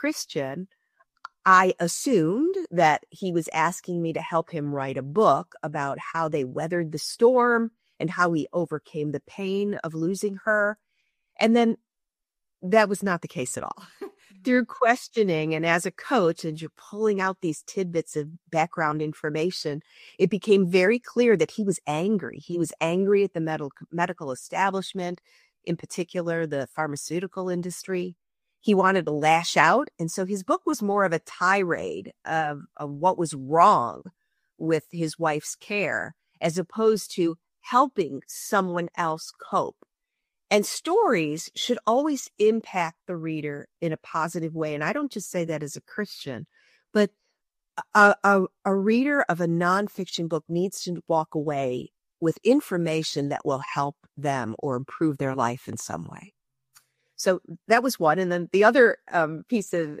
Christian, I assumed that he was asking me to help him write a book about how they weathered the storm and how he overcame the pain of losing her. And then that was not the case at all. Through questioning and as a coach, and you're pulling out these tidbits of background information, it became very clear that he was angry. He was angry at the medical establishment, in particular, the pharmaceutical industry. He wanted to lash out. And so his book was more of a tirade of what was wrong with his wife's care, as opposed to helping someone else cope. And stories should always impact the reader in a positive way. And I don't just say that as a Christian, but a reader of a nonfiction book needs to walk away with information that will help them or improve their life in some way. So that was one. And then the other piece of